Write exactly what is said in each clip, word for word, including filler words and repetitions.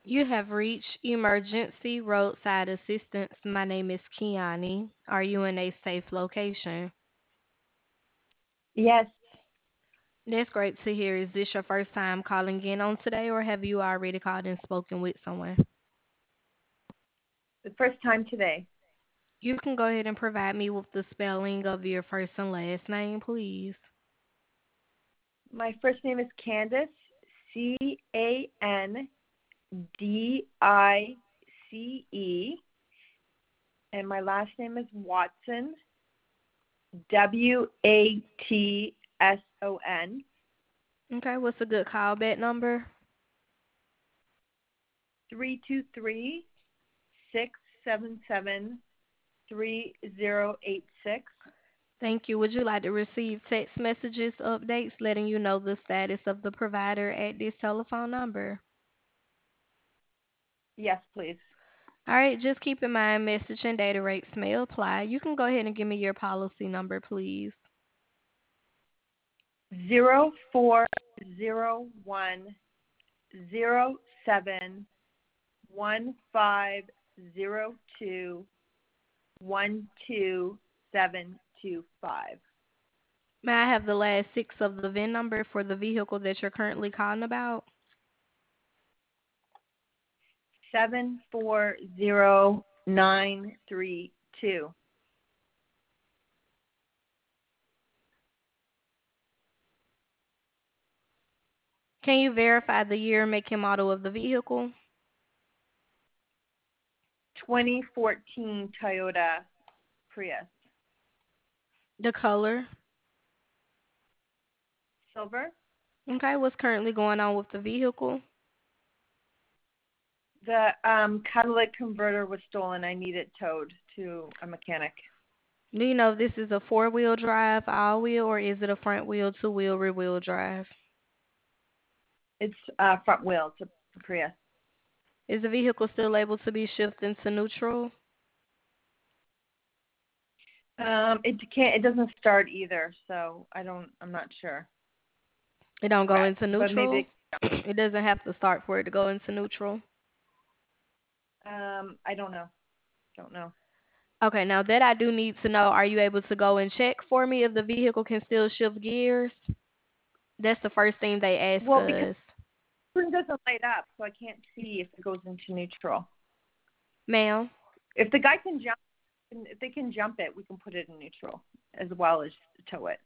You have reached emergency roadside assistance. My name is Kiani. Are you in a safe location? Yes, That's great to hear. Is this your first time calling in on today, or have you already called and spoken with someone? the first time today. You can go ahead and provide me with the spelling of your first and last name, please. My first name is Candice, C A N D I C E, and my last name is Watson, W A T S O N, Okay, what's a good callback number? three two three, six seven seven, three zero eight six. Thank you. Would you like to receive text messages, updates letting you know the status of the provider at this telephone number? Yes, please. All right, just keep in mind message and data rates may apply. You can go ahead and give me your policy number, please. Zero four zero one zero seven one five zero two one two seven two five. May I have the last six of the V I N number for the vehicle that you're currently calling about? Seven four zero nine three two. Can you verify the year, make, and model of the vehicle? Twenty fourteen Toyota Prius. The color? Silver. Okay, what's currently going on with the vehicle? The um, catalytic converter was stolen. I need it towed to a mechanic. Do you know if this is a four-wheel drive, all-wheel, or is it a front-wheel, two-wheel, rear-wheel drive? It's uh, front wheel. It's a Prius. Is the vehicle still able to be shifted into neutral? Um, it can't. It doesn't start either, so I don't. I'm not sure. It don't go But into but neutral? maybe. It doesn't have to start for it to go into neutral? Um, I don't know. Don't know. Okay, now that I do need to know, are you able to go and check for me if the vehicle can still shift gears? That's the first thing they ask Well, because us. the screen doesn't light up, so I can't see if it goes into neutral. Ma'am? If the guy can jump, if they can jump it, we can put it in neutral as well as tow it.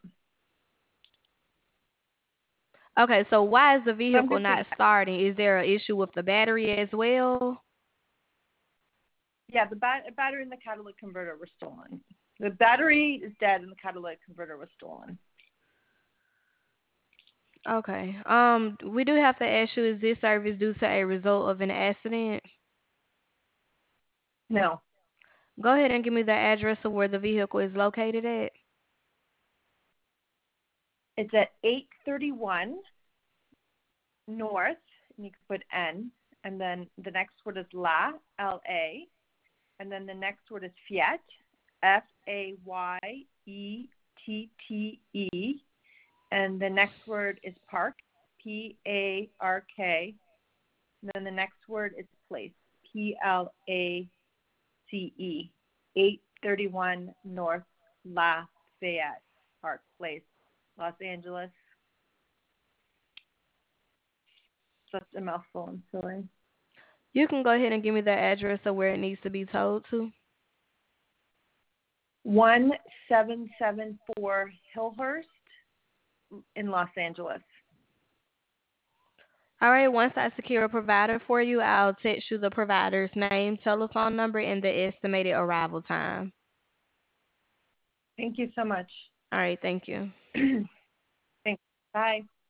Okay, so why is the So I'm vehicle good for not that. starting? Is there an issue with the battery as well? Yeah, the bat- battery and the catalytic converter were stolen. The battery is dead and the catalytic converter was stolen. Okay. Um, we do have to ask you, is this service due to a result of an accident? No, Go ahead and give me the address of where the vehicle is located at. it's at eight thirty-one North, and you can put N, and then the next word is La, L A, and then the next word is Fiat, F A Y E T T E, and the next word is Park, P A R K, and then the next word is Place, P L A C E, eight thirty-one North Lafayette Park Place, Los Angeles. Such a mouthful, I'm sorry. You can go ahead and give me the address of where it needs to be towed to. one seven seven four Hillhurst in Los Angeles. All right, once I secure a provider for you, I'll text you the provider's name, telephone number, and the estimated arrival time. Thank you so much. All right, thank you. Thanks. Bye.